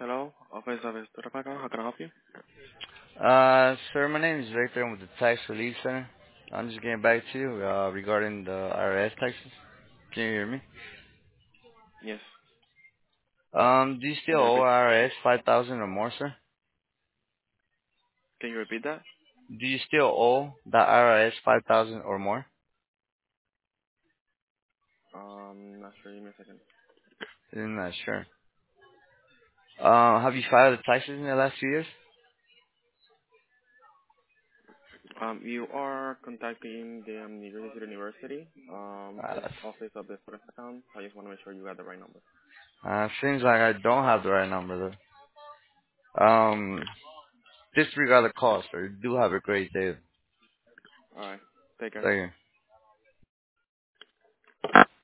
Hello, Office of Turapaca. How can I help you? Sir, my name is Victor. I'm with the Tax Relief Center. I'm just getting back to you regarding the IRS taxes. Can you hear me? Yes. Do you Can still you owe repeat? IRS 5,000 or more, sir? Can you repeat that? Do you still owe the IRS 5,000 or more? Not sure. Give me a second. I'm not sure. Have you filed the taxes in the last few years? You are contacting the New Jersey City University, Uh, Office of the Student Account. I just want to make sure you got the right number. seems like I don't have the right number, though. Disregard the call, sir. You do have a great day. All right. Take care. Thank you.